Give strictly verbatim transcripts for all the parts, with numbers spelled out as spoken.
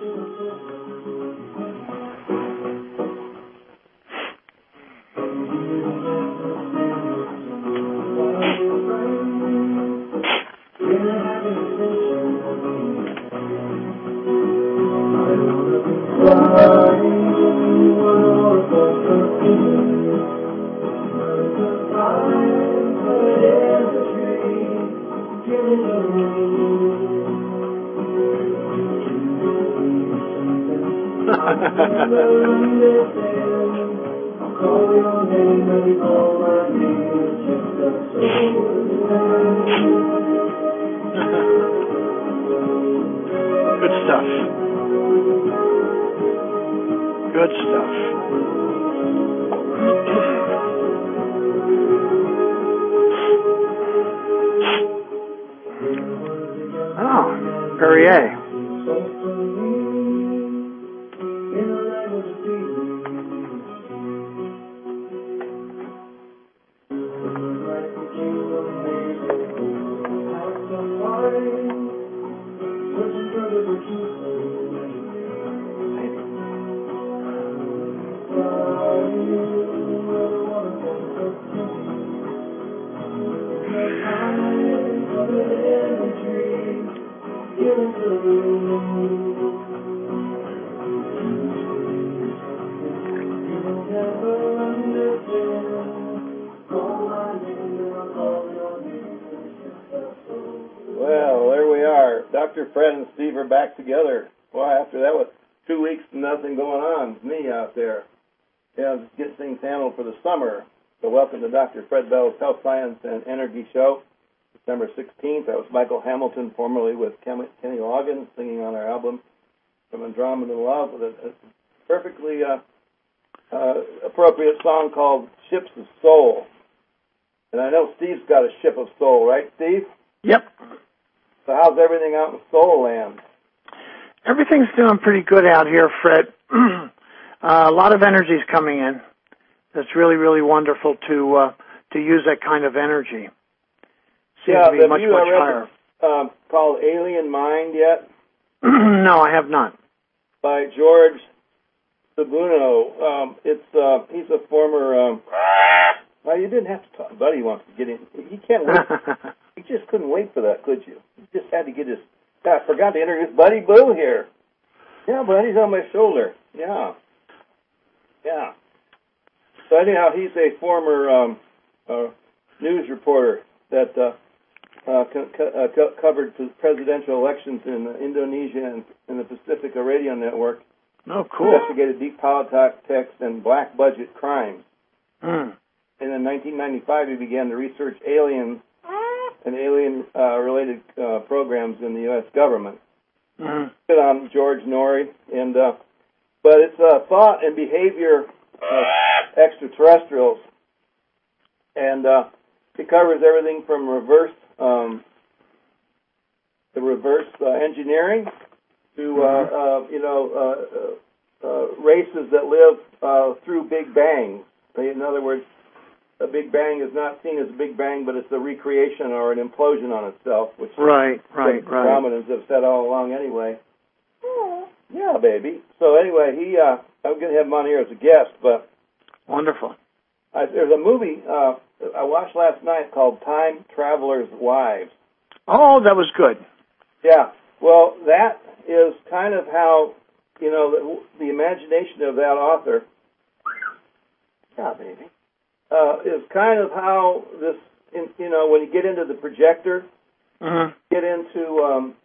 Good stuff. Good stuff. Oh, Perrier. Well, there we are. Doctor Fred and Steve are back together. Well, after that was two weeks and nothing going on. Me out there. Yeah, just get things handled for the summer. So welcome to Doctor Fred Bell's Health Science and Energy Show, December sixteenth. That was Michael Hamilton, formerly with Kenny Loggins, singing on our album From Andromeda Love, with a, a perfectly uh, uh, appropriate song called Ships of Soul. And I know Steve's got a ship of soul, right, Steve? Yep. So how's everything out in Soul Land? Everything's doing pretty good out here, Fred. uh, a lot of energy's coming in. It's really, really wonderful to uh, to use that kind of energy. Seems yeah, to be have much, you much read higher. Um, called Alien Mind yet? No, I have not. By George Sabuno. Um, it's uh, he's a former. Um, well, you didn't have to talk. Buddy wants to get in. He can't wait. He just couldn't wait for that, could you? He just had to get his. God, I forgot to introduce Buddy Blue here. Yeah, Buddy's on my shoulder. Yeah, yeah. So anyhow, he's a former um, uh, news reporter that uh, uh, co- co- uh, co- covered presidential elections in uh, Indonesia and in the Pacifica Radio Network. Oh, cool. Investigated deep politics and black budget crimes. Mm. And in nineteen ninety-five, he began to research aliens and alien-related uh, uh, programs in the U S government. Mm. Been on George Norrie, and uh, but it's uh, thought and behavior of extraterrestrials, and uh, it covers everything from reverse um, the reverse uh, engineering to uh, uh, you know uh, uh, races that live uh, through Big Bangs. In other words, a Big Bang is not seen as a Big Bang, but it's a recreation or an implosion on itself, which right, right, the right. Brahmins have said all along anyway. Oh, yeah, baby. So anyway, he uh, I'm going to have him on here as a guest, but wonderful. I, there's a movie uh, I watched last night called Time Traveler's Wives. Oh, that was good. Yeah. Well, that is kind of how, you know, the, the imagination of that author, yeah, baby, uh, is kind of how this, in, you know, when you get into the projector, mm-hmm. get into um,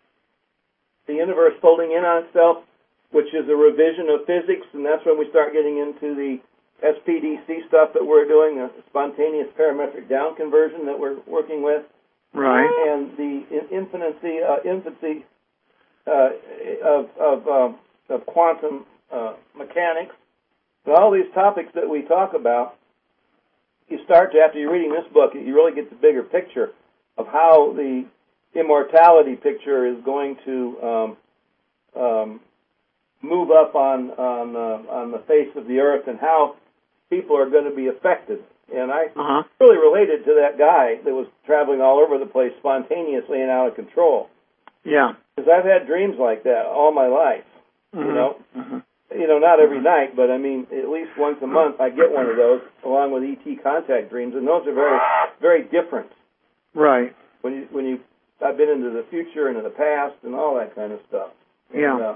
the universe folding in on itself, which is a revision of physics, and that's when we start getting into the S P D C stuff that we're doing, the spontaneous parametric down conversion that we're working with. Right. And the infancy, uh, infancy uh, of, of, um, of quantum uh, mechanics. And all these topics that we talk about, you start to, after you're reading this book, you really get the bigger picture of how the immortality picture is going to um, um, move up on on uh, on the face of the earth, and how people are going to be affected. And I uh-huh. really related to that guy that was traveling all over the place spontaneously and out of control. Yeah. Because I've had dreams like that all my life. Mm-hmm. You know, mm-hmm. you know, not every night, but I mean, at least once a month, I get one of those along with E T contact dreams, and those are very, very different. Right. When you, when you, I've been into the future, into the past, and all that kind of stuff. Yeah. And, uh,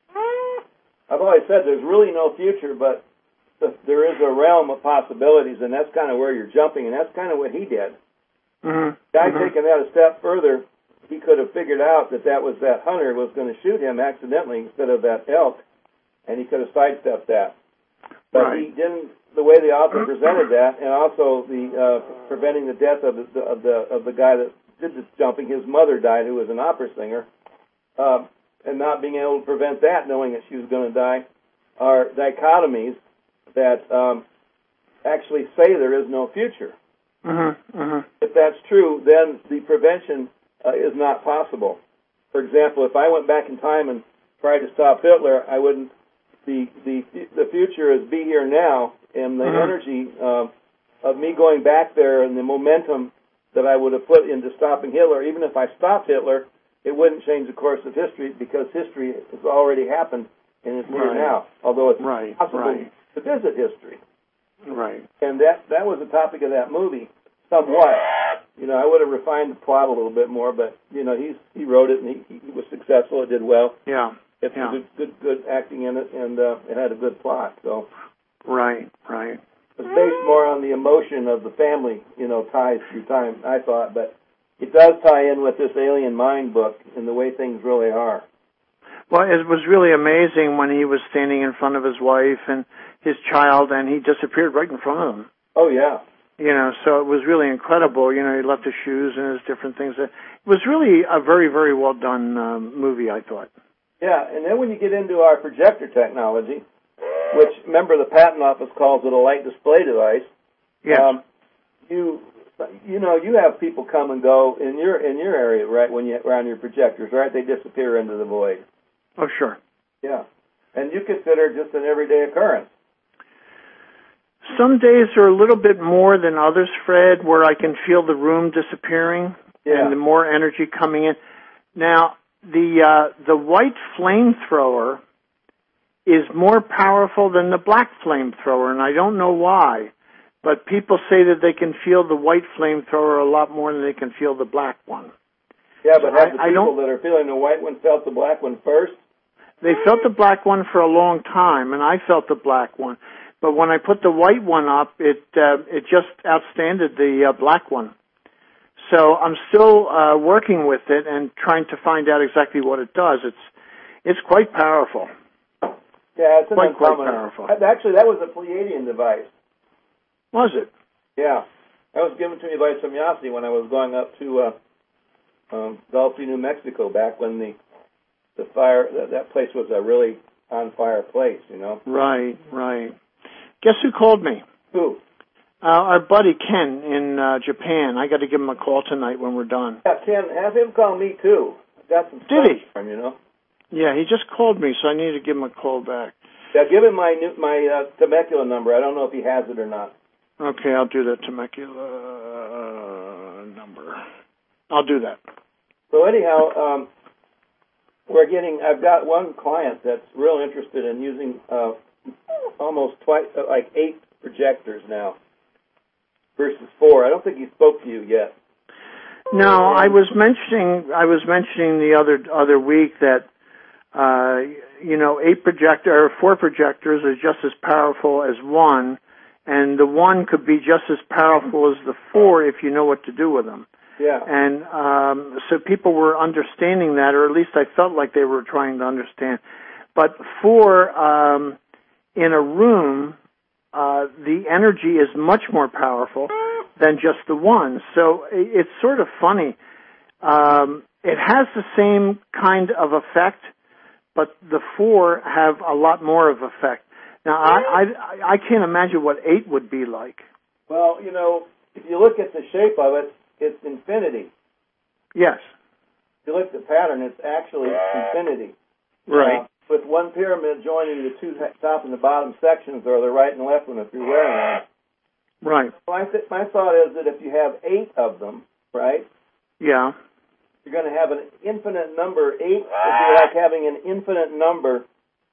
I've always said there's really no future, but the, there is a realm of possibilities, and that's kind of where you're jumping, and that's kind of what he did. Mm-hmm. Guy mm-hmm. taking that a step further, he could have figured out that that was that hunter was going to shoot him accidentally instead of that elk, and he could have sidestepped that. But right. he didn't. The way the author presented that, and also the uh, preventing the death of the of the of the guy that did the jumping. His mother died, who was an opera singer, uh, and not being able to prevent that, knowing that she was going to die, are dichotomies that um, actually say there is no future. Mm-hmm. Mm-hmm. If that's true, then the prevention uh, is not possible. For example, if I went back in time and tried to stop Hitler, I wouldn't. The the the future is be here now, and the mm-hmm. energy uh, of me going back there and the momentum that I would have put into stopping Hitler, even if I stopped Hitler, it wouldn't change the course of history because history has already happened and it's here right. now. Although it's right. possible right. to visit history. Right. And that that was the topic of that movie, somewhat. You know, I would have refined the plot a little bit more, but you know, he's he wrote it and he, he was successful. It did well. Yeah. It's yeah. good, good, good acting in it, and uh, it had a good plot. So. Right. Right. It was based more on the emotion of the family, you know, ties through time. I thought, but it does tie in with this Alien Mind book and the way things really are. Well, it was really amazing when he was standing in front of his wife and his child, and he disappeared right in front of them. Oh, yeah. You know, so it was really incredible. You know, he left his shoes and his different things. It was really a very, very well done um, movie, I thought. Yeah, and then when you get into our projector technology, which, remember, the patent office calls it a light display device. Yes. Um, you, you know, you have people come and go in your in your area, right? When you around your projectors, right? They disappear into the void. Oh, sure. Yeah, and you consider just an everyday occurrence. Some days are a little bit more than others, Fred, where I can feel the room disappearing yeah. and the more energy coming in. Now, the uh, the white flamethrower is more powerful than the black flamethrower, and I don't know why, but people say that they can feel the white flamethrower a lot more than they can feel the black one. Yeah, but so have I, the I people don't, that are feeling the white one felt the black one first? They felt the black one for a long time, and I felt the black one. But when I put the white one up, it uh, it just outstanded the uh, black one. So I'm still uh, working with it and trying to find out exactly what it does. It's it's quite powerful. Yeah, it's an quite, quite uncommon. powerful. Actually, that was a Pleiadian device. Was it? Yeah, that was given to me by Semyasi when I was going up to uh, um, Dalfi, New Mexico, back when the the fire that, that place was a really on fire place. You know. Right, right. Guess who called me? Who? Uh, our buddy Ken in uh, Japan. I got to give him a call tonight when we're done. Yeah, Ken, have him call me too. I've got some Did he? for him, you know. Yeah, he just called me, so I need to give him a call back. Yeah, give him my new, my uh, Temecula number. I don't know if he has it or not. Okay, I'll do that Temecula uh, number. I'll do that. So anyhow, um, we're getting. I've got one client that's real interested in using uh, almost twice, uh, like eight projectors now versus four. I don't think he spoke to you yet. No, I was mentioning. I was mentioning the other other week that. Uh, you know, eight projector or four projectors are just as powerful as one, and the one could be just as powerful as the four if you know what to do with them. Yeah. And um, so people were understanding that, or at least I felt like they were trying to understand. But four um, in a room, uh, the energy is much more powerful than just the one. So it's sort of funny. Um, it has the same kind of effect, but the four have a lot more of effect. Now, I, I I can't imagine what eight would be like. Well, you know, if you look at the shape of it, it's infinity. Yes. If you look at the pattern, it's actually infinity. Right. Uh, with one pyramid joining the two top and the bottom sections, or the right and left one if you're wearing one. Right. My, th- my thought is that if you have eight of them, right? Yeah. You're going to have an infinite number. Eight would be like having an infinite number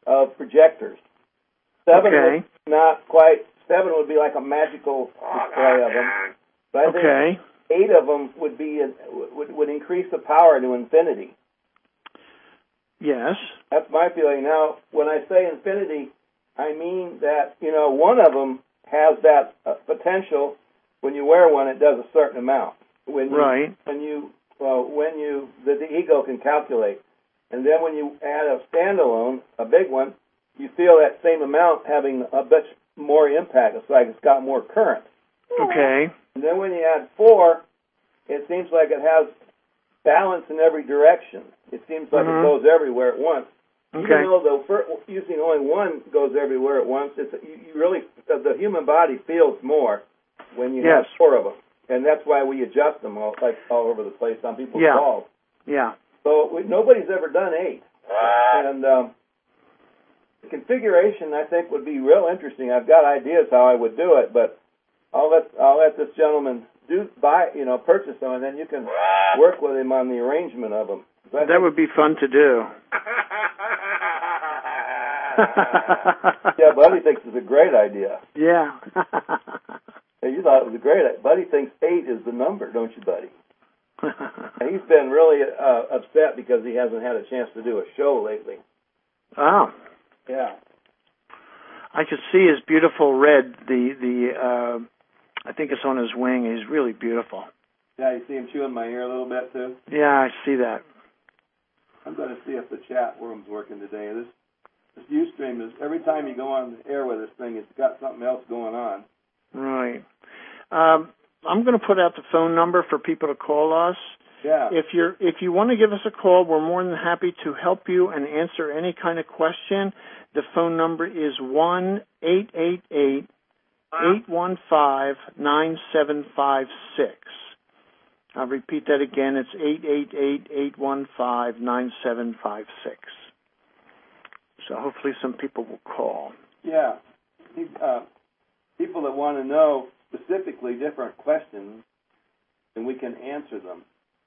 of projectors. Seven Okay. would not quite. Seven would be like a magical display of them. But I think Okay. eight of them would be would would increase the power to infinity. Yes. That's my feeling. Now, when I say infinity, I mean that, you know, one of them has that uh, potential. When you wear one, it does a certain amount. When you, Right. When you, well, when you, that the ego can calculate. And then when you add a standalone, a big one, you feel that same amount having a bit more impact. It's like it's got more current. Okay. And then when you add four, it seems like it has balance in every direction. It seems like Mm-hmm. it goes everywhere at once. Okay. Even though the first, using only one goes everywhere at once, it's, you, you really the, the human body feels more when you Yes. have four of them, and that's why we adjust them all, like all over the place on people's Yeah. balls. Yeah. So we, nobody's ever done eight, and um, the configuration I think would be real interesting. I've got ideas how I would do it, but I'll let I'll let this gentleman do buy you know purchase them, and then you can work with him on the arrangement of them. So That would be fun to do. Yeah, Buddy thinks it's a great idea. Yeah. Hey, you thought it was a great idea. Buddy thinks eight is the number, don't you, Buddy? And he's been really uh, upset because he hasn't had a chance to do a show lately. Oh. Yeah. I could see his beautiful red, the, the uh, I think it's on his wing. He's really beautiful. Yeah, you see him chewing my ear a little bit, too? Yeah, I see that. I'm going to see if the chat room's working today. This this Ustream is, every time you go on the air with this thing, it's got something else going on. Right. Um, I'm going to put out the phone number for people to call us. Yeah. If you're if you want to give us a call, we're more than happy to help you and answer any kind of question. The phone number is one eight eight eight, eight one five, nine seven five six. I'll repeat that again. It's eight eight eight, eight one five, nine seven five six. So hopefully some people will call. Yeah. Uh, people that want to know specifically different questions, and we can answer them.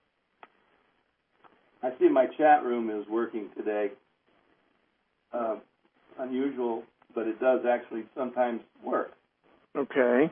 I see my chat room is working today. Uh, unusual, but it does actually sometimes work. Okay.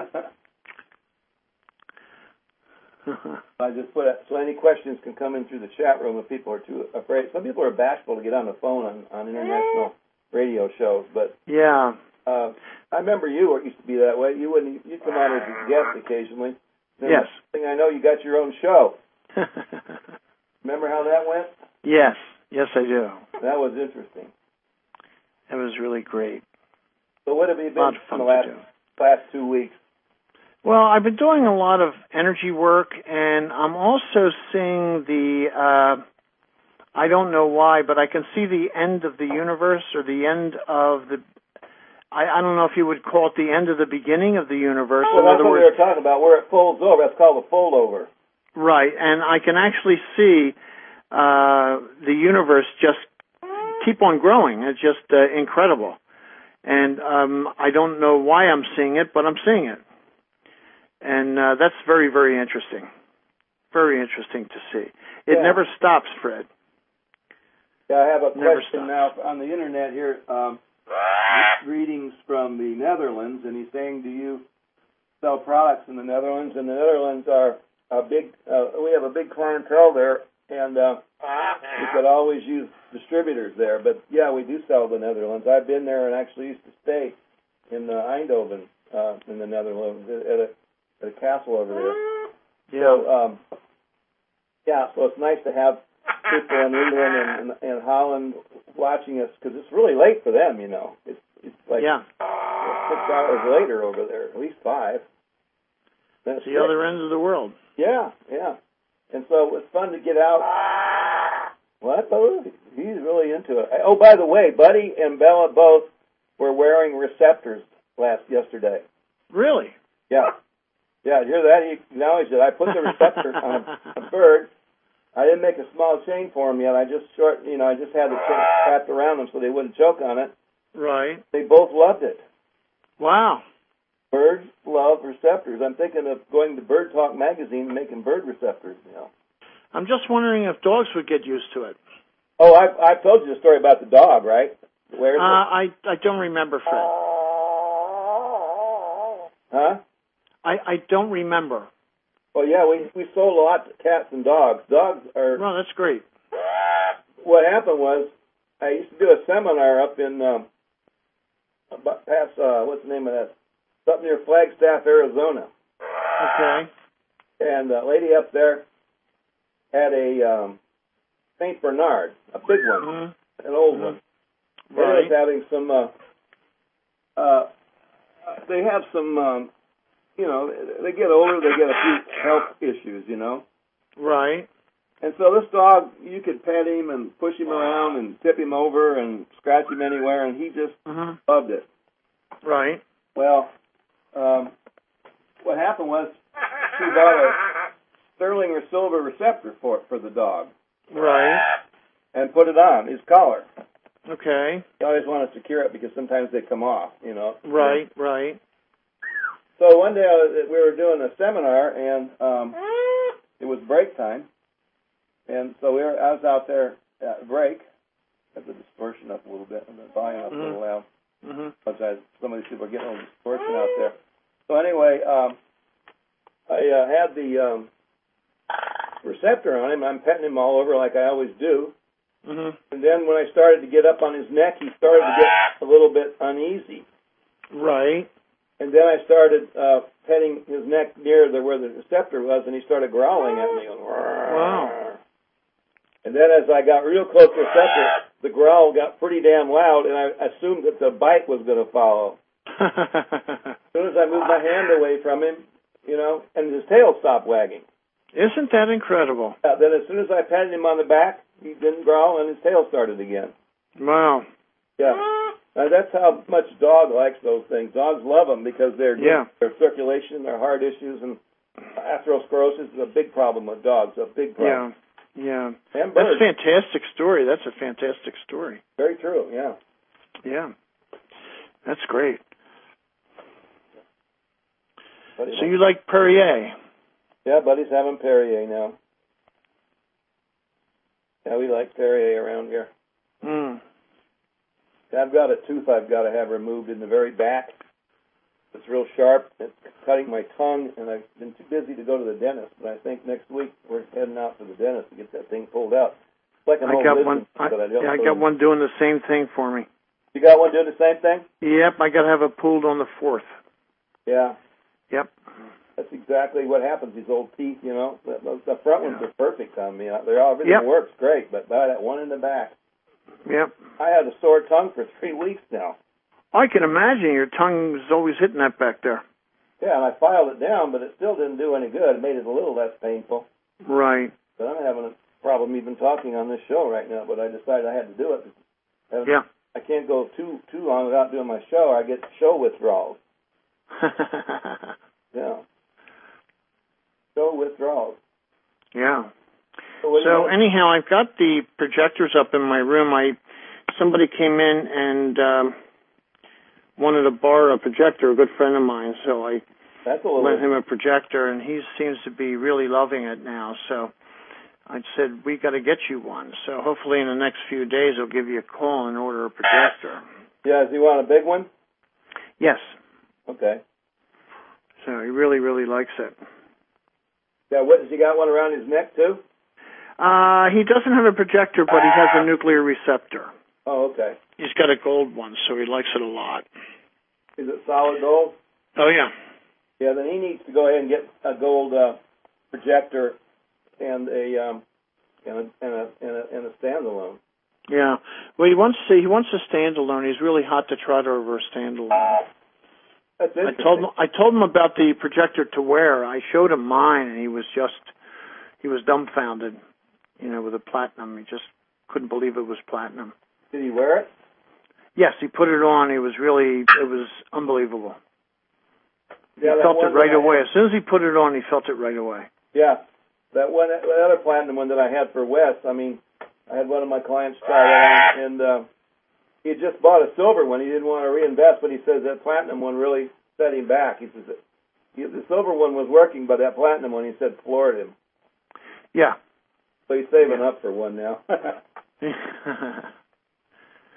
I just put it, so any questions can come in through the chat room if people are too afraid. Some people are bashful to get on the phone on, on international radio shows, but Yeah. uh, I remember you used to be that way. You wouldn't you'd come on as a guest occasionally. Then Yes. next thing I know, you got your own show. Remember how that went? Yes. Yes, I do. That was interesting. It was really great. So what have you A lot been of fun in the last to do. last two weeks? Well, I've been doing a lot of energy work, and I'm also seeing the, uh, I don't know why, but I can see the end of the universe or the end of the, I, I don't know if you would call it the end of the beginning of the universe. Well, In that's other what we words, were talking about, where it folds over. That's called a fold over. right, and I can actually see uh, the universe just keep on growing. It's just uh, incredible. And um, I don't know why I'm seeing it, but I'm seeing it. And uh, that's very, very interesting. Very interesting to see. It Yeah. never stops, Fred. Yeah, I have a Never question stops. now on the internet here. Um, readings from the Netherlands, and he's saying, do you sell products in the Netherlands? And the Netherlands are a big, uh, we have a big clientele there, and uh, we could always use distributors there. But yeah, we do sell the Netherlands. I've been there and actually used to stay in uh, Eindhoven uh, in the Netherlands at a, at a castle over there. Yeah. So, um, yeah, so it's nice to have people in England and, and, and Holland watching us, because it's really late for them, you know. It's, it's like yeah. six hours later over there, at least five. Then it's The six. other end of the world. Yeah, yeah. And so it's fun to get out. What? Oh, he's really into it. Oh, by the way, Buddy and Bella both were wearing receptors last yesterday. Really? Yeah. Yeah, you hear that? He acknowledged it. I put the receptor on a bird. I didn't make a small chain for them yet. I just short, you know, I just had the chain wrapped around them so they wouldn't choke on it. Right. They both loved it. Wow. Birds love receptors. I'm thinking of going to Bird Talk magazine and making bird receptors, you know. I'm just wondering if dogs would get used to it. Oh, I've, I've told you the story about the dog, right? Where's uh, I I don't remember, Fred. Huh? I I don't remember. Well, yeah, we we sold lots of cats and dogs. Dogs are. Well, that's great. What happened was, I used to do a seminar up in um, about past uh, what's the name of that? It's up near Flagstaff, Arizona. Okay. And a lady up there had a um, Saint Bernard, a big one, Mm-hmm. an old Mm-hmm. one. Right. They was having some. Uh, uh, they have some. Um, you know, they get older, they get a few health issues. You know. Right. And so this dog, you could pet him and push him around and tip him over and scratch him anywhere, and he just Mm-hmm. loved it. Right. Well, um, what happened was she bought a sterling or silver receptor for for the dog. Right. And put it on his collar. Okay. You always want to secure it because sometimes they come off, you know. Right. Right. So one day I was, we were doing a seminar, and um, it was break time. And so we were, I was out there at break. Have the distortion up a little bit and the volume up mm-hmm. a little loud. Mm-hmm. Sometimes some of these people are getting a little distortion out there. So anyway, um, I uh, had the um, receptor on him. I'm petting him all over like I always do. Mm-hmm. And then when I started to get up on his neck, he started to get a little bit uneasy. Right. And then I started uh, petting his neck near the, where the receptor was, and he started growling at me. Wow. And then as I got real close to the receptor, the growl got pretty damn loud, and I assumed that the bite was going to follow. As soon as I moved my hand away from him, you know, and his tail stopped wagging. Isn't that incredible? Uh, then as soon as I patted him on the back, he didn't growl, and his tail started again. Wow. Yeah. Now, that's how much dog likes those things. Dogs love them because they're good. Yeah. Their circulation, their heart issues, and atherosclerosis is a big problem with dogs, a big problem. Yeah, yeah. And That's birds. a fantastic story. That's a fantastic story. Very true, yeah. Yeah. That's great. Buddy so you like Perrier? Yeah, Buddy's having Perrier now. Yeah, we like Perrier around here. Mm. I've got a tooth I've got to have removed in the very back. It's real sharp. It's cutting my tongue, and I've been too busy to go to the dentist. But I think next week we're heading out to the dentist to get that thing pulled out. It's like an I old got wisdom, one. I, but I don't yeah, I know. got one doing the same thing for me. You got one doing the same thing? Yep, I got to have it pulled on the fourth. Yeah. Yep. That's exactly what happens. These old teeth, you know, the, the front ones Yeah. are perfect on me. They're all, everything Yep. works great, but by that one in the back, Yep. I had a sore tongue for three weeks now. I can imagine your tongue's always hitting that back there. Yeah, and I filed it down, but it still didn't do any good. It made it a little less painful. Right. But I'm having a problem even talking on this show right now, but I decided I had to do it. I, Yeah. I can't go too too long without doing my show, or I get show withdrawals. Yeah. Show withdrawals. Yeah. So, what do So you want? anyhow, I've got the projectors up in my room. I somebody came in and um, wanted to borrow a projector, a good friend of mine. So I That's a little lent him a projector, and he seems to be really loving it now. So I said, we got to get you one. So hopefully in the next few days, I'll give you a call and order a projector. Yeah, does he want a big one? Yes. Okay. So he really, really likes it. Yeah, what, has he got one around his neck, too? Uh, he doesn't have a projector, but he has a nuclear receptor. Oh, okay. He's got a gold one, so he likes it a lot. Is it solid gold? Oh, yeah. Yeah, then he needs to go ahead and get a gold uh, projector and a, um, and a and a and a and a standalone. Yeah. Well, he wants to. He wants a standalone. He's really hot to trot over a standalone. That's I interesting. told him. I told him about the projector to wear. I showed him mine, and he was just. He was dumbfounded. You know, with the platinum, he just couldn't believe it was platinum. Did he wear it? Yes, he put it on. He was really. It was unbelievable. Yeah, he that felt one it right that I away. had- As soon as he put it on, he felt it right away. Yeah, that one, that other platinum one that I had for Wes. I mean, I had one of my clients try that on, and uh, he had just bought a silver one. He didn't want to reinvest, but he says that platinum one really set him back. He says that he, the silver one was working, but that platinum one, he said, floored him. Yeah. So he's saving Yeah. up for one now.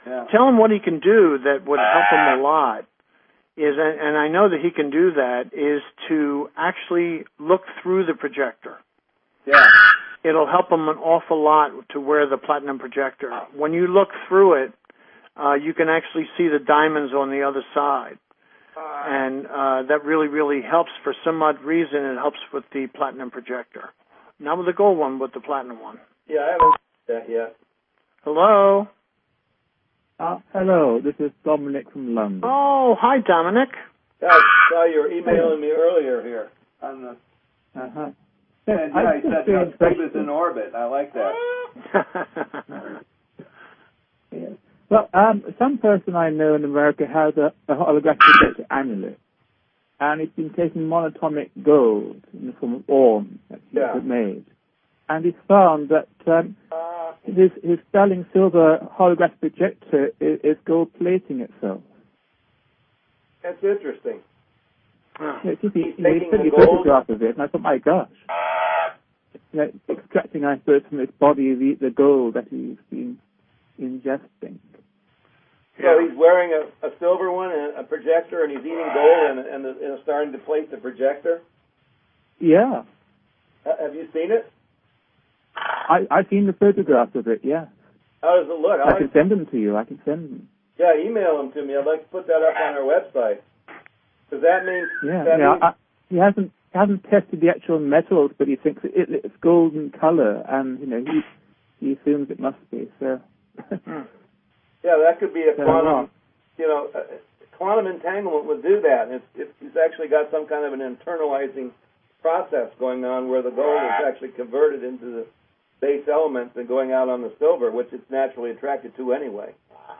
Yeah. Tell him what he can do that would help him a lot. Is and I know that he can do that is to actually look through the projector. Yeah. It'll help him an awful lot to wear the platinum projector. When you look through it, uh, you can actually see the diamonds on the other side. And uh, that really, really helps. For some odd reason, it helps with the platinum projector. Not with the gold one, but the platinum one. Yeah, I haven't seen that yet. Hello? Uh, hello, this is Dominic from London. Oh, hi, Dominic. Yeah, I saw you were emailing me earlier here. On the, uh-huh. and yeah, you said how space is in orbit. I like that. Yeah. Well, um, some person I know in America has a, a holographic projector amulet, and it's been taking monatomic gold in the form of orm that he's Yeah. made. And he's found that um, his, his sterling silver holographic projector is, is gold plating itself. That's interesting. Yeah, it's just, he, He's you know, he taking took the a gold. photograph of it, and I thought, my gosh. You know, extracting, I suppose, from his body the, the gold that he's been ingesting. So he's wearing a, a silver one and a projector, and he's eating gold and, and, and starting to plate the projector? Yeah. Uh, have you seen it? I, I've seen the photographs of it, yeah. How does it look? How I can send them to you. I can send them. Yeah, email them to me. I'd like to put that up on our website. Does that mean... Yeah, that yeah. means, I, he hasn't he hasn't tested the actual metals, but he thinks it, it's golden color, and, you know, he, he assumes it must be, so... yeah, that could be a Yeah, quantum... well. You know, uh, quantum entanglement would do that. It's, it's, it's actually got some kind of an internalizing process going on where the gold is actually converted into the base elements and going out on the silver, which it's naturally attracted to anyway.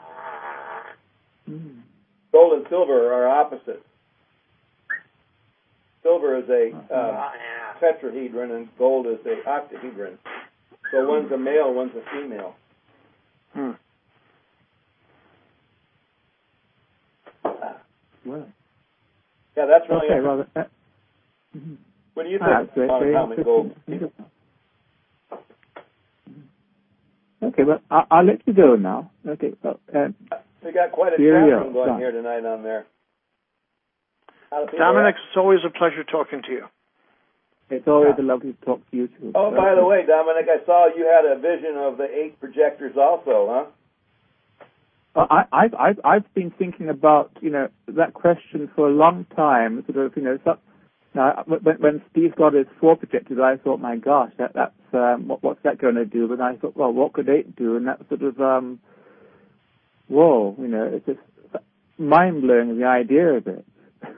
Mm. Gold and silver are opposites. Silver is a uh, tetrahedron and gold is a octahedron. So one's a male, one's a female. Hmm. Well. Yeah, that's really Okay, interesting. well, uh, mm-hmm. What do you Ah, think that's very, about very atomic gold? interesting. Okay, well, I, I'll let you go now. Okay, well, um, We got quite a Here chat we room are. going Done. here tonight on there. How do people Dominic, act? it's always a pleasure talking to you. it's always a lovely to talk to you too. Oh, by the way, Dominic, I saw you had a vision of the eight projectors also, huh? Uh, I, I've, I've, I've been thinking about, you know, that question for a long time. Sort of, you know, so, now, when, when Steve got his four projectors, I thought, my gosh, that, that's um, what, what's that going to do? But I thought, well, what could eight do? And that sort of, um, whoa, you know, it's just mind blowing the idea of it.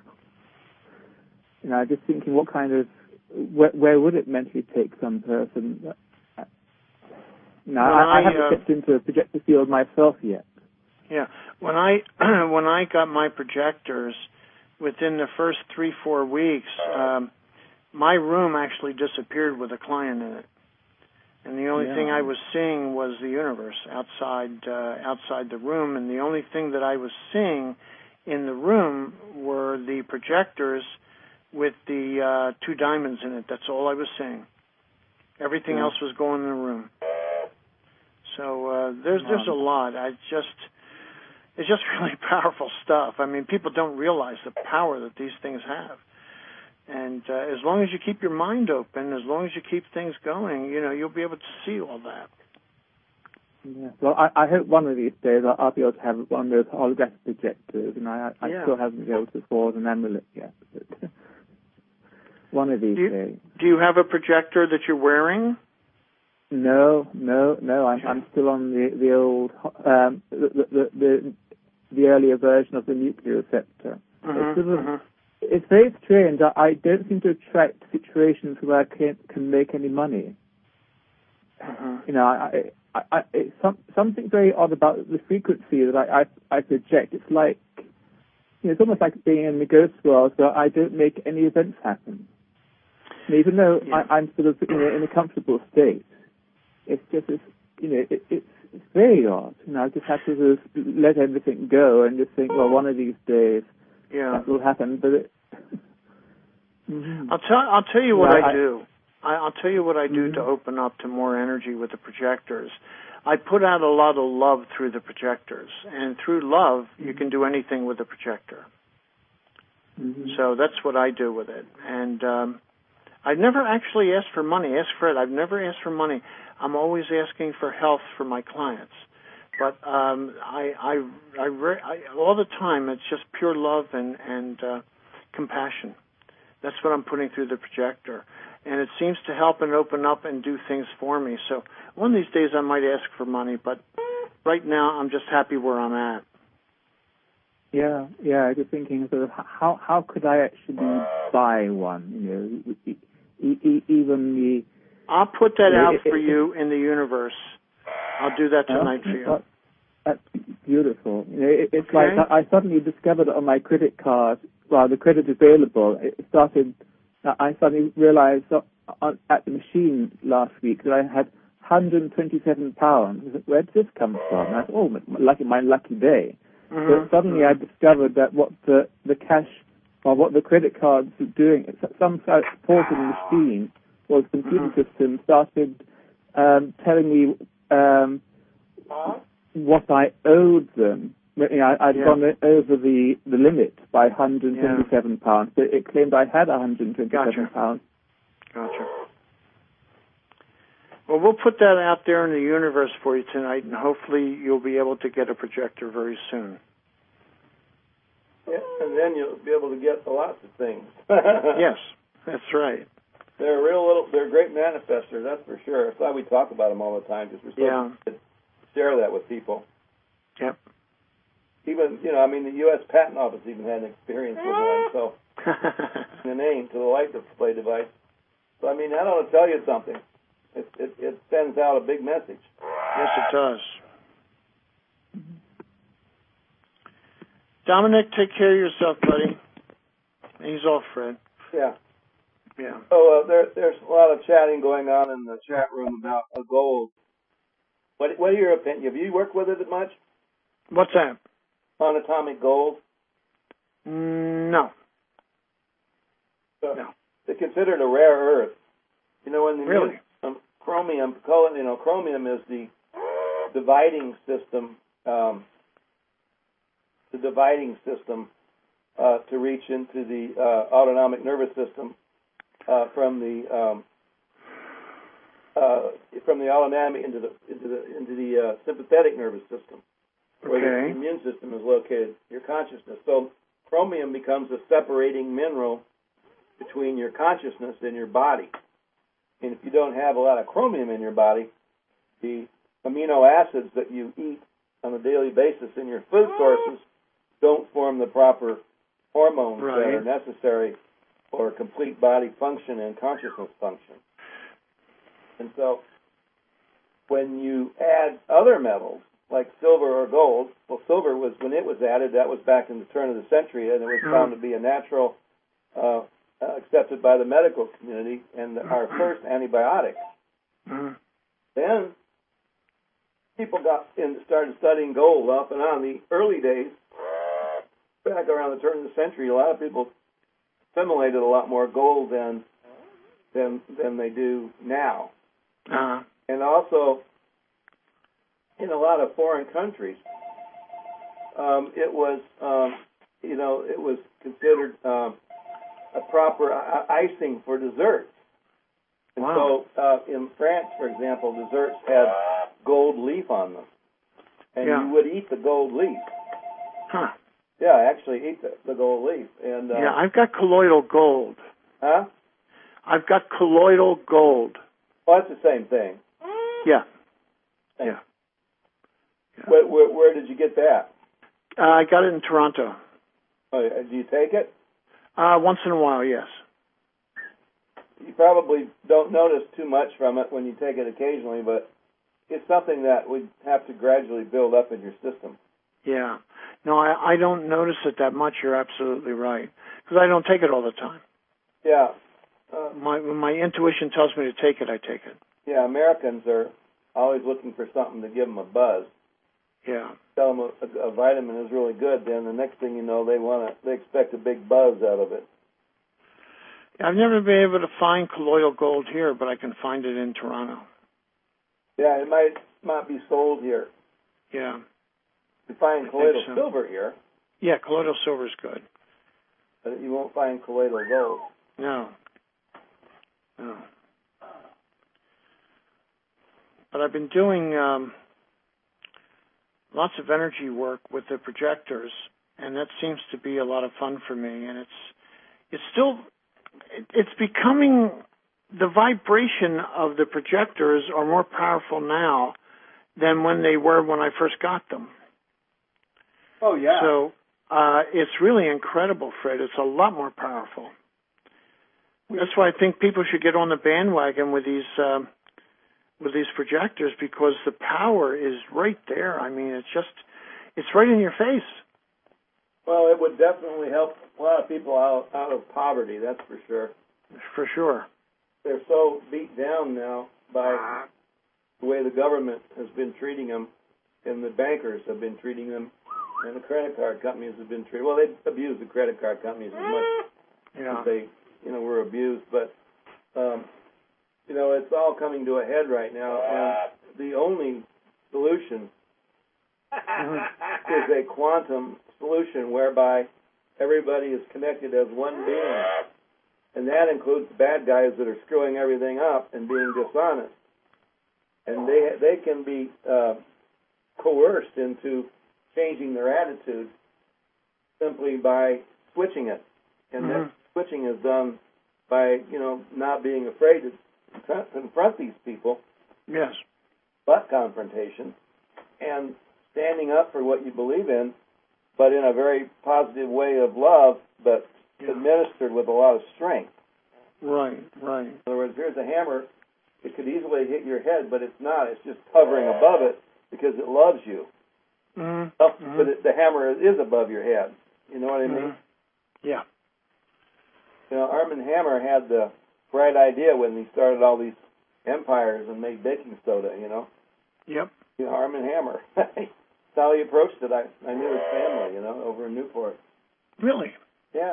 You know, just thinking, what kind of, where, where would it mentally take some person? You know, I, I, I, haven't uh, stepped into a projector field myself yet. Yeah, when I when I got my projectors, within the first three four weeks, um, my room actually disappeared with a client in it, and the only Yeah. thing I was seeing was the universe outside uh, outside the room, and the only thing that I was seeing in the room were the projectors with the uh, two diamonds in it. That's all I was seeing. Everything Yeah. else was going in the room. So uh, there's there's a lot. I just. It's just really powerful stuff. I mean, people don't realize the power that these things have. And uh, as long as you keep your mind open, as long as you keep things going, you know, you'll be able to see all that. Yeah. Well, I, I hope one of these days I'll, I'll be able to have one of those holographic projectors, and I, I Yeah. still haven't been able to afford an amulet yet. But one of these Do you, days. do you have a projector that you're wearing? No, no, no. I'm, I'm still on the the old, um, the, the the the earlier version of the nuclear receptor. Mm-hmm, It's, sort of, mm-hmm. it's very strange. I, I don't seem to attract situations where I can can make any money. Mm-hmm. You know, I, I, I, it's some, something very odd about the frequency that I, I, I project. It's like, you know, it's almost like being in the ghost world where I don't make any events happen. And even though Yeah. I, I'm sort of, you know, in a comfortable state, it's just, it's, you know, it, it's, it's very odd. You know, I just have to sort of let everything go and just think, well, one of these days Yeah. that will happen. But it, mm-hmm. I'll tell I'll tell you what Yeah, I, I- do. I, I'll tell you what I do Mm-hmm. to open up to more energy with the projectors. I put out a lot of love through the projectors, and through love, you can do anything with a projector. Mm-hmm. So that's what I do with it. And um, I've never actually asked for money. Ask Fred. I've never asked for money. I'm always asking for health for my clients. But um, I, I, I, re- I, all the time, it's just pure love and, and uh, compassion. That's what I'm putting through the projector. And it seems to help and open up and do things for me. So one of these days I might ask for money, but right now I'm just happy where I'm at. Yeah, yeah. I was thinking sort of how how could I actually buy one? You know, e- e- even the. I'll put that you know, out it, for it, you in the universe. I'll do that tonight for you. Well, that's beautiful. You know, it, it's Okay. like I, I suddenly discovered on my credit card, well, the credit available. It started. I suddenly realized at the machine last week that I had one hundred twenty-seven pounds. Where did this come from? I thought, oh, my lucky, my lucky day. Mm-hmm. But suddenly I discovered that what the, the cash or what the credit cards were doing, some sort of portal machine or the computer mm-hmm. system started um, telling me um, what I owed them. You know, I, I'd yeah. gone over the, the limit by one hundred twenty-seven yeah. pounds, but it claimed I had one hundred twenty-seven gotcha. pounds. Gotcha. Well, we'll put that out there in the universe for you tonight, and hopefully you'll be able to get a projector very soon. Yeah, and then you'll be able to get lots of things. Yes, that's right. They're a real little. They're a great manifester, that's for sure. That's why we talk about them all the time, because we're so yeah. to share that with people. Yep. Even, you know, I mean, the U S Patent Office even had an experience with one, so the name to the light display device. So, I mean, that ought to tell you something. It, it, it sends out a big message. Yes, it does. Dominic, take care of yourself, buddy. He's off, Fred. Yeah. Yeah. So uh, there, there's a lot of chatting going on in the chat room about a gold. What, what are your opinion? Have you worked with it much? What's that? On atomic gold? Mm, no. So no. They're considered a rare earth. You know, when the really? Um, chromium, you know, chromium is the dividing system, um, the dividing system uh, to reach into the uh, autonomic nervous system uh, from the um, uh, from the autonomic into the into the into the uh, sympathetic nervous system, where okay. the immune system is located, your consciousness. So chromium becomes a separating mineral between your consciousness and your body. And if you don't have a lot of chromium in your body, the amino acids that you eat on a daily basis in your food sources don't form the proper hormones right. that are necessary for complete body function and consciousness function. And so when you add other metals, like silver or gold, well, silver was, when it was added, that was back in the turn of the century, and it was found to be a natural uh, Uh, accepted by the medical community and the, our first antibiotic. Mm-hmm. Then people got in, started studying gold off and on. The early days, back around the turn of the century, a lot of people assimilated a lot more gold than than than they do now. Uh-huh. And also, in a lot of foreign countries, um, it was um, you know it was considered Um, a proper uh, icing for desserts. And wow. so uh, in France, for example, desserts had gold leaf on them. And yeah. you would eat the gold leaf. Huh. Yeah, actually eat the, the gold leaf. And uh, yeah, I've got colloidal gold. Huh? I've got colloidal gold. Oh, that's the same thing. Yeah. Same. Yeah. yeah. Where, where, where did you get that? Uh, I got it in Toronto. Oh, do you take it? Uh, once in a while, yes. You probably don't notice too much from it when you take it occasionally, but it's something that would have to gradually build up in your system. Yeah. No, I, I don't notice it that much. You're absolutely right. Because I don't take it all the time. Yeah. Uh, my when my intuition tells me to take it, I take it. Yeah, Americans are always looking for something to give them a buzz. Yeah. Tell them a, a, a vitamin is really good, then the next thing you know, they want to, they expect a big buzz out of it. I've never been able to find colloidal gold here, but I can find it in Toronto. Yeah, it might might be sold here. Yeah. You find I colloidal think so. silver here, Yeah, colloidal silver's good. but you won't find colloidal gold. No. No. But I've been doing um, lots of energy work with the projectors, and that seems to be a lot of fun for me. And it's it's still it's becoming, the vibration of the projectors are more powerful now than when they were when I first got them. Oh yeah. So uh, it's really incredible, Fred. It's a lot more powerful. That's why I think people should get on the bandwagon with these uh, with these projectors, because the power is right there. I mean, it's just it's right in your face. Well, it would definitely help a lot of people out out of poverty. That's for sure. For sure. They're so beat down now by the way the government has been treating them, and the bankers have been treating them, and the credit card companies have been treating. Well, they abuse the credit card companies as much Yeah. as they, you know, were abused. But um, you know, it's all coming to a head right now, and the only solution is a quantum solution whereby everybody is connected as one being, and that includes the bad guys that are screwing everything up and being dishonest, and they they can be uh, coerced into changing their attitude simply by switching it, and Mm-hmm. that switching is done by, you know, not being afraid to confront these people, Yes. but confrontation, and standing up for what you believe in, but in a very positive way of love, but Yeah. administered with a lot of strength. Right, right. In other words, here's a hammer. It could easily hit your head, but it's not. It's just hovering above it because it loves you. Mm-hmm. Oh, Mm-hmm. but it, the hammer is above your head. You know what I mean? Mm-hmm. Yeah. You know, Armand Hammer had the bright idea when he started all these empires and made baking soda, you know. Yep. You know, Armand Hammer. That's how he approached it. I, I knew his family, you know, over in Newport. Really? Yeah.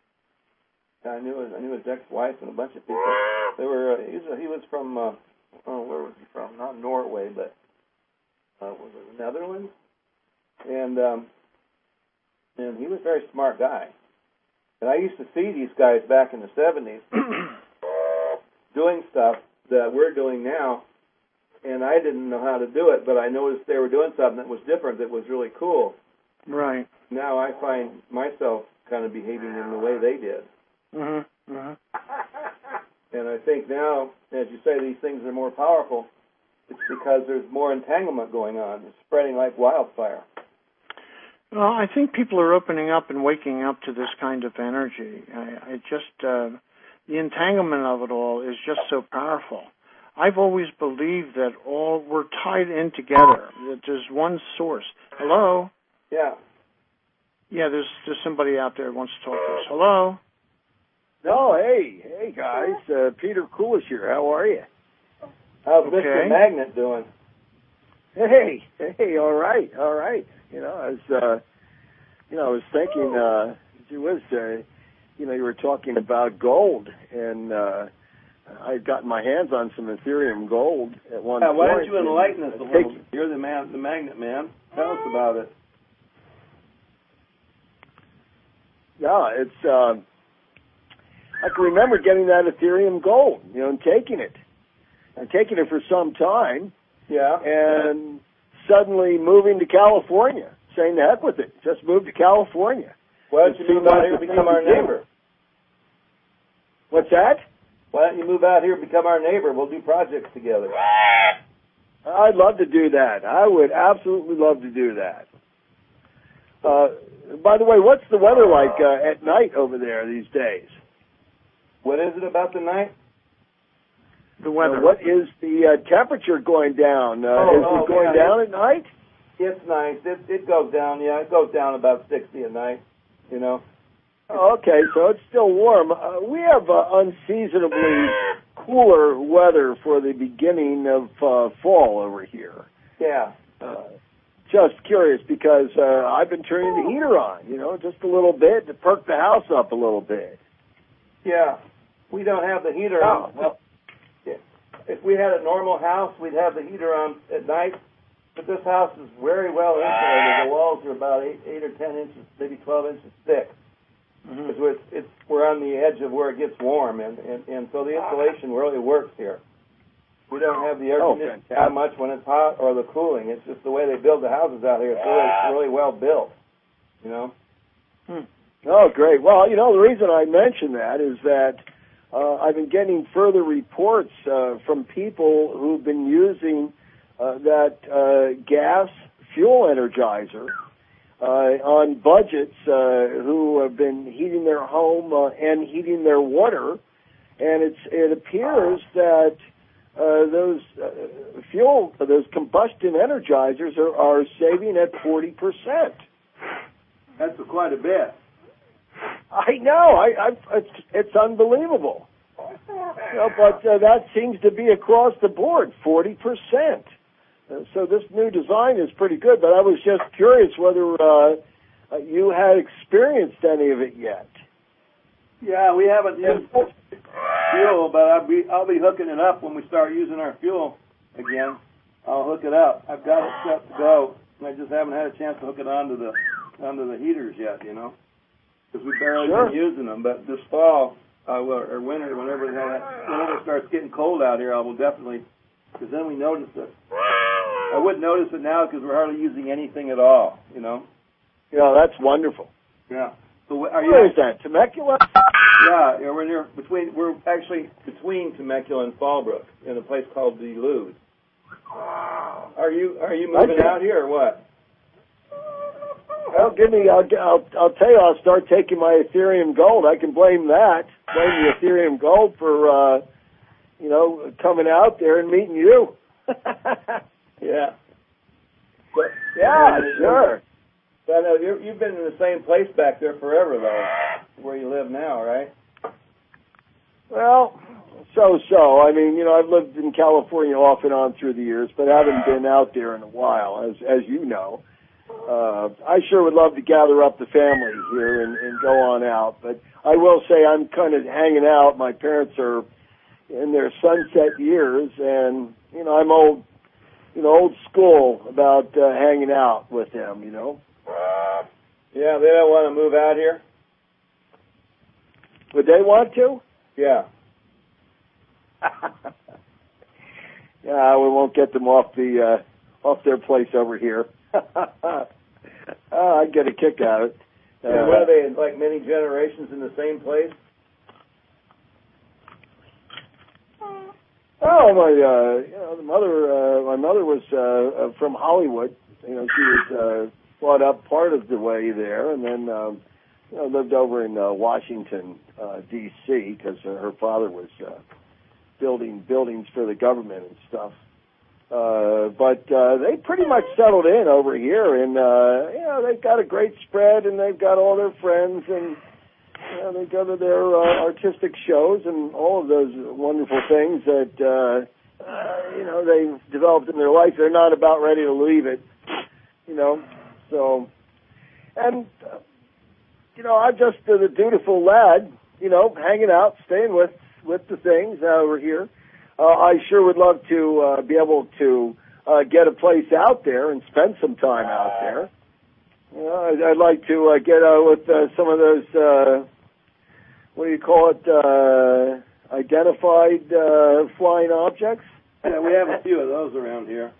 I knew his, I knew his ex-wife and a bunch of people. They were. Uh, he was. He was from. Uh, oh, where was he from? Not Norway, but uh, was it the Netherlands? And um, and he was a very smart guy. And I used to see these guys back in the seventies doing stuff that we're doing now, and I didn't know how to do it, but I noticed they were doing something that was different, that was really cool. Right. Now I find myself kind of behaving in the way they did. Mm-hmm. Mm-hmm. And I think now, as you say, these things are more powerful. It's because there's more entanglement going on. It's spreading like wildfire. Well, I think people are opening up and waking up to this kind of energy. I, I just, uh, the entanglement of it all is just so powerful. I've always believed that all we're tied in together, that there's one source. Hello? Yeah. Yeah, there's there's somebody out there who wants to talk to us. Hello? No, hey, hey guys, uh, Peter Coolish here. How are you? How's Okay. Mister Magnet doing? Hey, hey, all right, all right. You know, I was, uh, you know, I was thinking, uh, gee whiz, uh, you know, you were talking about gold, and uh, I'd gotten my hands on some Ethereum gold at one Yeah, point. why don't you enlighten us a and little? take- You're the man, the Magnet man. Tell us about it. Yeah, it's. Uh, I can remember getting that Ethereum gold, you know, and taking it, and taking it for some time. Yeah. And suddenly moving to California, saying the heck with it, just move to California. Why don't you It move seemed out like here and the become thing our to do. neighbor? What's that? Why don't you move out here and become our neighbor? We'll do projects together. I'd love to do that. I would absolutely love to do that. Uh, by the way, what's the weather like uh, at night over there these days? What is it about the night? The weather. Uh, what is the uh, temperature going down? Uh, Oh, is oh, it going yeah, down at night? It's nice. It it goes down. Yeah, it goes down about sixty at night. You know. Okay, so it's still warm. Uh, we have uh, unseasonably cooler weather for the beginning of uh, fall over here. Yeah. Uh, just curious because uh, I've been turning the heater on, you know, just a little bit to perk the house up a little bit. Yeah. We don't have the heater Oh. on. Well, yeah. if we had a normal house, we'd have the heater on at night. But this house is very well insulated. The walls are about eight, eight or ten inches, maybe twelve inches thick. Mm-hmm. It's, it's, we're on the edge of where it gets warm, and, and, and so the insulation really works here. We don't have the air oh, conditioning that much when it's hot or the cooling. It's just the way they build the houses out here. It's really, really well built, you know. Hmm. Oh, great. Well, you know, the reason I mention that is that uh, I've been getting further reports uh, from people who've been using uh, that uh, gas fuel energizer uh, on budgets uh, who have been heating their home uh, and heating their water, and it's it appears that uh, those uh, fuel, those combustion energizers are, are saving at forty percent. That's quite a bit. I know. I, I it's, it's unbelievable. You know, but uh, that seems to be across the board, forty percent. Uh, so this new design is pretty good, but I was just curious whether uh, uh, you had experienced any of it yet. Yeah, we haven't used fuel, but I'll be I'll be hooking it up when we start using our fuel again. I'll hook it up. I've got it set to go, and I just haven't had a chance to hook it onto the onto the heaters yet, you know, because we've barely sure. been using them. But this fall uh, or winter, whenever that, whenever it starts getting cold out here, I will definitely, because then we notice it. I wouldn't notice it now because we're hardly using anything at all, you know. Yeah, that's wonderful. Yeah. So are you? Where is that? Temecula? Yeah, yeah, we're near between. We're actually between Temecula and Fallbrook in a place called Duluth. Are you Are you moving okay. out here or what? Well, give me. I'll, I'll I'll tell you. I'll start taking my Ethereum Gold. I can blame that. Blame the Ethereum Gold for uh, you know coming out there and meeting you. Yeah. But, yeah, uh, sure. But uh, you're, you've been in the same place back there forever, though, where you live now, right? Well, so-so. I mean, you know, I've lived in California off and on through the years, but haven't been out there in a while, as as you know. Uh, I sure would love to gather up the family here and, and go on out, but I will say I'm kind of hanging out. My parents are in their sunset years, and, you know, I'm old, you know, old school about uh, hanging out with them, you know. Yeah, they don't want to move out here? Would they want to? Yeah. Yeah, we won't get them off the uh, off their place over here. uh, I get a kick out of it. Uh, yeah, what are they, like many generations in the same place? Oh, my, uh, you know, the mother, uh, my mother was uh, uh, from Hollywood. You know, she was uh, brought up part of the way there, and then, um, you know, lived over in uh, Washington, uh, D C, because uh, her father was uh, building buildings for the government and stuff. Uh, but uh, they pretty much settled in over here, and uh, you know, they've got a great spread, and they've got all their friends, and you know, they go to their uh, artistic shows and all of those wonderful things that uh, uh, you know they've developed in their life. They're not about ready to leave it, you know. So, and uh, you know, I'm just uh, the dutiful lad, you know, hanging out, staying with with the things uh, over here. Uh, I sure would love to uh, be able to uh, get a place out there and spend some time out there. You know, I'd, I'd like to uh, get out with uh, some of those, uh, what do you call it, uh, identified uh, flying objects. Yeah, we have a few of those around here.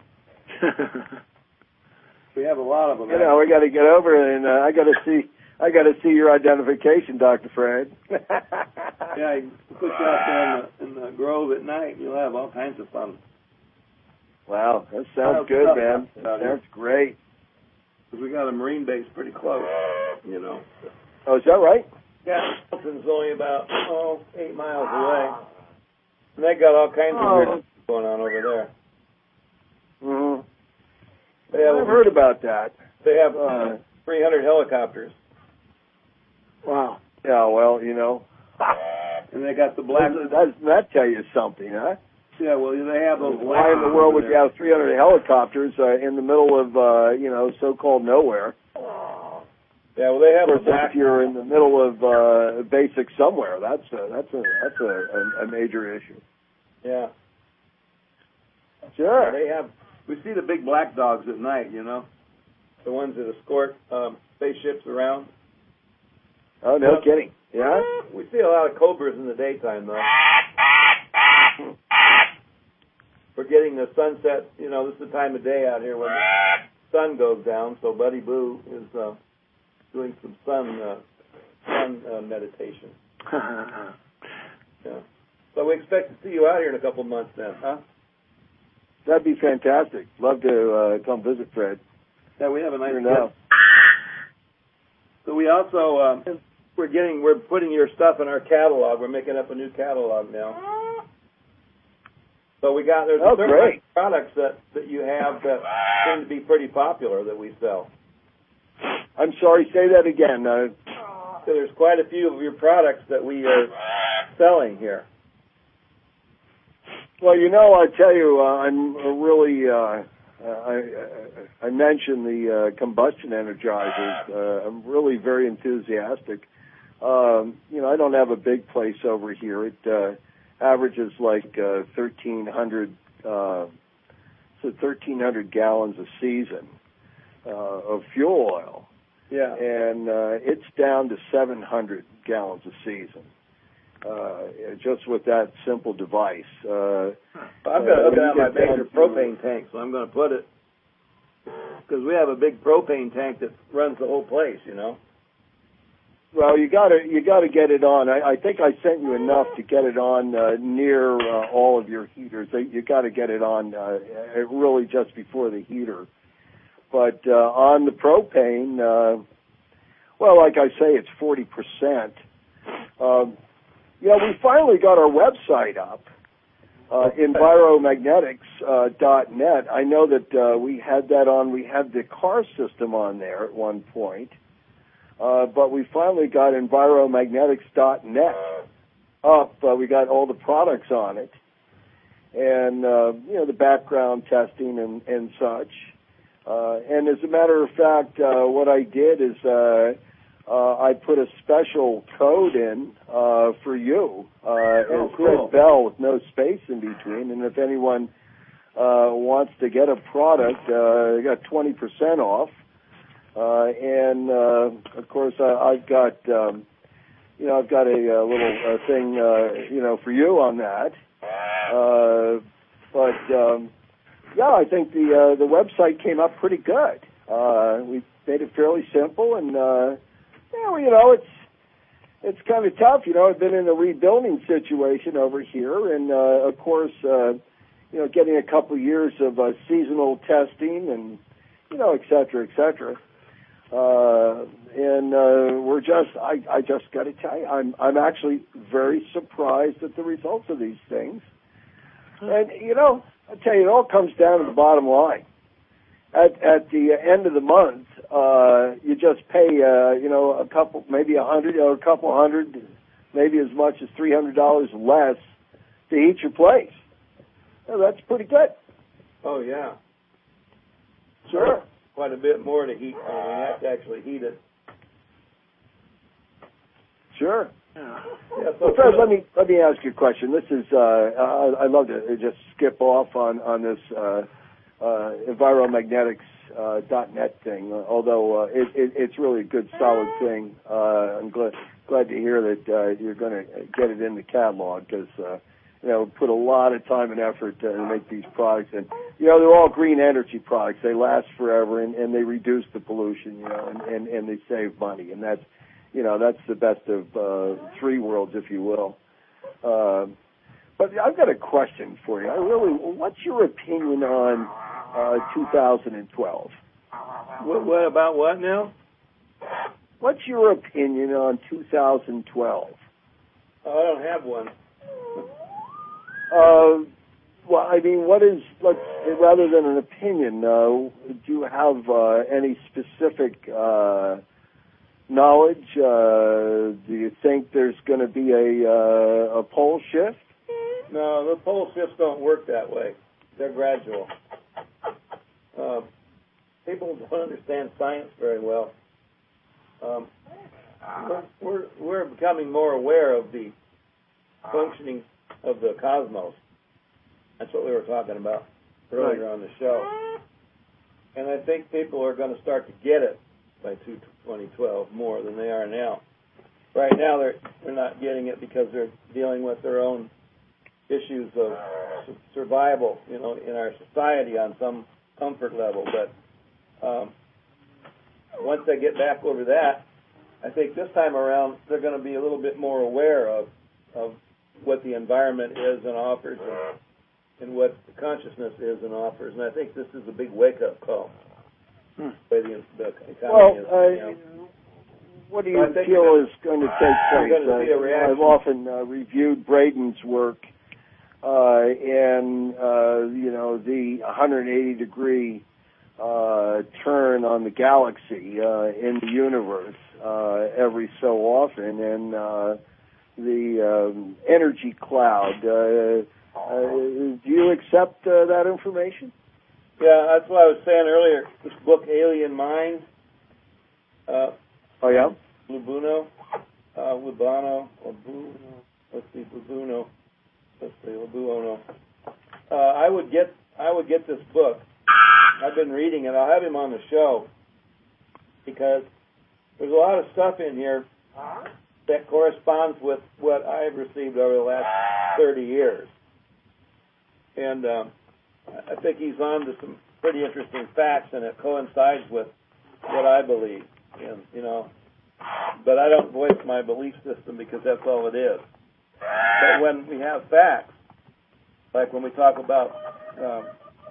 We have a lot of them. You know, we got to get over it, and uh, I got to see. I got to see your identification, Doctor Fred. Yeah, you put you out there in the, in the grove at night, you'll have all kinds of fun. Wow, that sounds good, man. That sounds great. Because we got a marine base pretty close, you know. Oh, is that right? Yeah, Hamilton's only about, oh, eight miles away. And they got all kinds oh. of weird going on over there. Mm-hmm. They have, I've heard about that. They have uh, three hundred helicopters. Wow. Yeah, well, you know. And they got the black... Doesn't that tell you something, huh? Yeah, well, they have those... Why in the world would you have three hundred helicopters uh, in the middle of, uh, you know, so-called nowhere? Yeah, well, they have Of a black... If you're in the middle of uh, basic somewhere, that's a, that's a, that's a, a, a major issue. Yeah. Sure. They have. We see the big black dogs at night. You know, the ones that escort um, spaceships around. Oh, no uh, kidding. Yeah. We see a lot of cobras in the daytime, though. We're getting the sunset. You know, this is the time of day out here when the sun goes down. So Buddy Boo is uh, doing some sun uh, sun uh, meditation. Yeah. So we expect to see you out here in a couple of months then, huh? That'd be fantastic. Love to uh, come visit, Fred. Yeah, we have a nice now. So we also um, we're getting we're putting your stuff in our catalog. We're making up a new catalog now. So we got there's oh, certain great. products that, that you have that seem to be pretty popular that we sell. I'm sorry, say that again. Uh, so there's quite a few of your products that we are selling here. Well, you know, I tell you, uh, I'm really. Uh, I, I mentioned the uh, combustion energizers. Uh, I'm really very enthusiastic. Um, you know, I don't have a big place over here. It uh, averages like uh, thirteen hundred, uh, so thirteen hundred gallons a season uh, of fuel oil. Yeah, and uh, it's down to seven hundred gallons a season. Uh, just with that simple device. Uh, I've got to look at my major propane tank, so I'm going to put it, because we have a big propane tank that runs the whole place, you know. Well, you got to you got to get it on. I, I think I sent you enough to get it on uh, near uh, all of your heaters. You got to get it on uh, really just before the heater. But uh, on the propane, uh, well, like I say, it's forty percent. Um, Yeah, we finally got our website up, uh, enviromagnetics dot net. I know that uh, we had that on. We had the car system on there at one point, uh, but we finally got enviromagnetics dot net up. Uh, we got all the products on it, and uh, you know the background testing and and such. Uh, and as a matter of fact, uh, what I did is. Uh, Uh, I put a special code in uh, for you. Uh, oh, it's cool. Fred Bell with no space in between. And if anyone uh, wants to get a product, uh, you got twenty percent off. Uh, and uh, of course, I, I've got um, you know I've got a, a little uh, thing uh, you know for you on that. Uh, but um, yeah, I think the uh, the website came up pretty good. Uh, we made it fairly simple and. Uh, Yeah, well, you know, it's it's kind of tough. You know, I've been in a rebuilding situation over here, and uh, of course, uh, you know, getting a couple of years of uh, seasonal testing, and you know, et cetera, et cetera. Uh, and uh, we're just, I, I just got to tell you, I'm I'm actually very surprised at the results of these things. And you know, I tell you, it all comes down to the bottom line. At at the end of the month, uh, you just pay, uh, you know, a couple, maybe a hundred or a couple hundred, maybe as much as three hundred dollars less to heat your place. Well, that's pretty good. Oh yeah, sure. Quite a bit more to heat. I mean, you have to actually heat it. Sure. Yeah. Yeah, so well, Fred, let me let me ask you a question. This is uh, I, I'd love to just skip off on on this. Uh, Uh, enviromagnetics dot net uh, thing, uh, although uh, it, it, it's really a good, solid thing. Uh, I'm glad glad to hear that uh, you're going to get it in the catalog because, uh, you know, put a lot of time and effort to make these products. And, you know, they're all green energy products. They last forever, and, and they reduce the pollution, you know, and, and, and they save money. And that's, you know, that's the best of uh, three worlds, if you will. Uh, but I've got a question for you. I really, what's your opinion on Uh, two thousand twelve. What, what about what now? What's your opinion on two thousand twelve? Oh, I don't have one. Uh, well, I mean, what is, let's, rather than an opinion, uh, do you have uh, any specific uh, knowledge? Uh, do you think there's going to be a, uh, a pole shift? No, the pole shifts don't work that way. They're gradual. Uh, people don't understand science very well. Um, we're, we're we're becoming more aware of the functioning of the cosmos. That's what we were talking about. earlier Right. on the show. And I think people are going to start to get it by twenty twelve more than they are now. Right now, they're they're not getting it because they're dealing with their own issues of survival, you know, in our society on some comfort level. But um, once they get back over that, I think this time around they're going to be a little bit more aware of of what the environment is and offers, and, and what the consciousness is and offers. And I think this is a big wake-up call. Hmm. The, the, the Well, economy is, uh, you know. what do you I think feel that is going to take we're place? going to see a Uh, reaction. I've often uh, reviewed Braden's work, uh, and uh, you know the one hundred eighty degree uh, turn on the galaxy uh, in the universe uh, every so often, and uh, the um, energy cloud. Uh, uh, do you accept uh, that information? Yeah, that's what I was saying earlier. This book, Alien Mind, uh, Oh yeah. Lubuno, uh, Lubano, or Bu, let's see, Lubuno, let's see, Lubuno. Uh, I would get, I would get this book. I've been reading it. I'll have him on the show because there's a lot of stuff in here that corresponds with what I've received over the last thirty years, and um, I think he's on to some pretty interesting facts, and it coincides with what I believe. And, you know, but I don't voice my belief system because that's all it is. But when we have facts, like when we talk about um,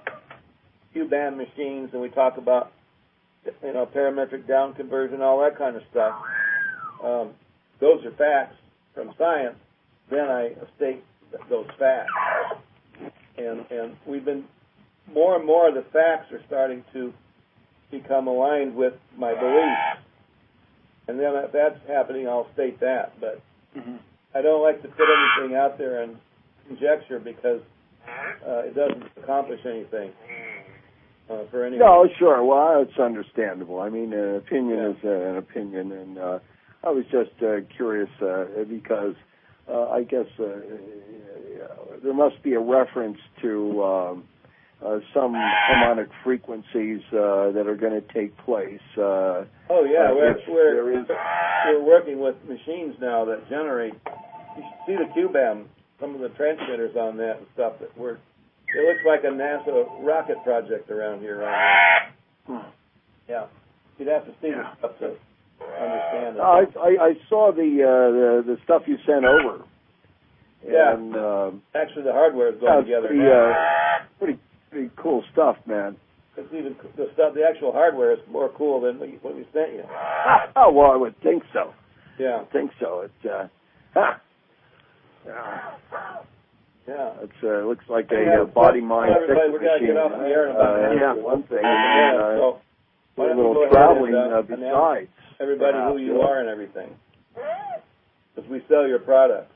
Q-band machines and we talk about, you know, parametric down conversion, all that kind of stuff, um, those are facts from science. Then I state those facts. And and we've been, more and more of the facts are starting to become aligned with my beliefs. And then if that's happening, I'll state that. But mm-hmm. I don't like to put anything out there and conjecture because uh, it doesn't accomplish anything uh, for anyone. No, sure. Well, it's understandable. I mean, an opinion Yeah. is uh, an opinion. And uh, I was just uh, curious uh, because uh, I guess uh, there must be a reference to um, uh, some harmonic frequencies uh, that are going to take place. Uh, oh, yeah. uh, We're, we're, there is... we're working with machines now that generate. You should see the Q-band, some of the transmitters on that and stuff that work. It looks like a NASA rocket project around here right now. Hmm. Yeah. You'd have to see Yeah. the stuff to understand it. I, I, I saw the, uh, the the stuff you sent over. Yeah. And, um, Actually, the hardware is going that's together pretty, now. uh, pretty, pretty cool stuff, man. It's even the stuff. The actual hardware is more cool than what, you, what we sent you. Oh, well, I would think so. Yeah. I think so. It, uh, huh. Yeah. It uh, looks like a Yeah, uh, body-mind everybody, fixed we gotta machine. get off the air in about uh, an hour. yeah, one thing. Yeah, And, uh, so why a don't we little go ahead traveling and, uh, uh, announce besides. everybody who perhaps, you yeah. are and everything, because we sell your product.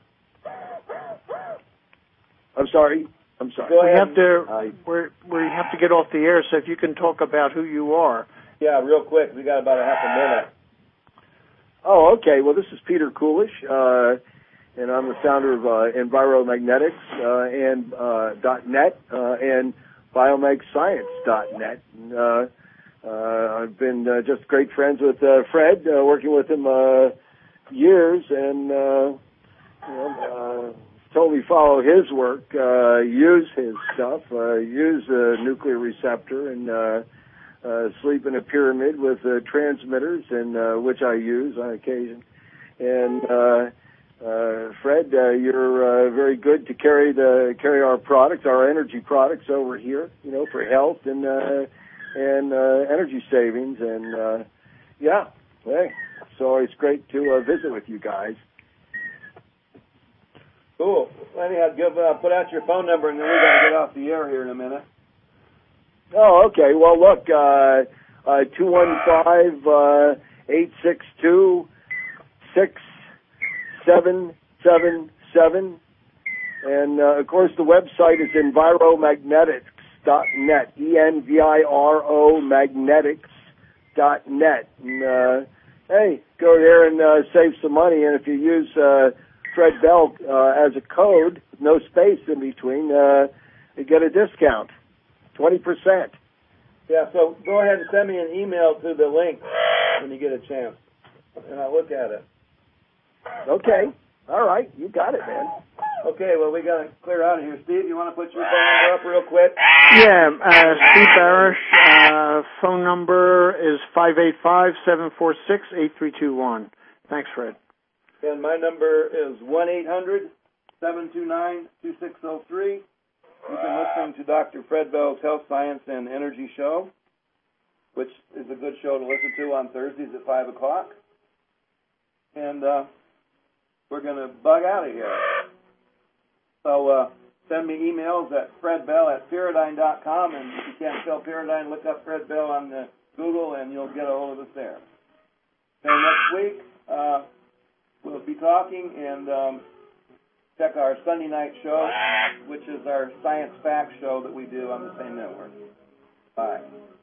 I'm sorry. I'm sorry. Go We ahead. have to I- we're, we have to get off the air, so if you can talk about who you are. Yeah, real quick. We got about a half a minute. Oh, okay. Well, this is Peter Coolish, uh, and I'm the founder of uh, Enviromagnetics uh, and uh, .net uh, and Biomagscience dot net. And, uh, uh, I've been uh, just great friends with uh, Fred, uh, working with him uh, years, and uh, you know, uh, totally follow his work, uh, use his stuff, uh, use a nuclear receptor, and uh, uh, sleep in a pyramid with uh, transmitters, and uh, which I use on occasion. And uh, uh, Fred, uh, you're uh, very good to carry the carry our products, our energy products over here, you know, for health and uh, and uh, energy savings. And uh, yeah, hey, it's always great to uh, visit with you guys. Cool. Anyhow, give uh, put out your phone number, and then we got to get off the air here in a minute. Oh, okay. Well, look, uh, uh, two one five, uh, eight six two, six seven seven seven. And, uh, of course, the website is enviromagnetics dot net, E N V I R O magnetics dot net. And, uh, hey, go there and uh, save some money. And if you use uh, Fred Bell uh, as a code, no space in between, uh, you get a discount. twenty percent. Yeah, so go ahead and send me an email to the link when you get a chance, and I'll look at it. Okay. All right. You got it, man. Okay, well, we got to clear out of here. Steve, you want to put your phone number up real quick? Yeah, uh, Steve Barish, uh, phone number is five eight five, seven four six, eight three two one. Thanks, Fred. And my number is one eight hundred, seven two nine, two six zero three. You've been listening to Doctor Fred Bell's Health, Science, and Energy Show, which is a good show to listen to on Thursdays at five o'clock. And uh, we're going to bug out of here. So uh, send me emails at fredbell at pyridine dot com, and if you can't spell Pyridine, look up Fred Bell on the Google, and you'll get a hold of us there. And next week, uh, we'll be talking, and um, check our Sunday night show, which is our Science Facts show that we do on the same network. Bye.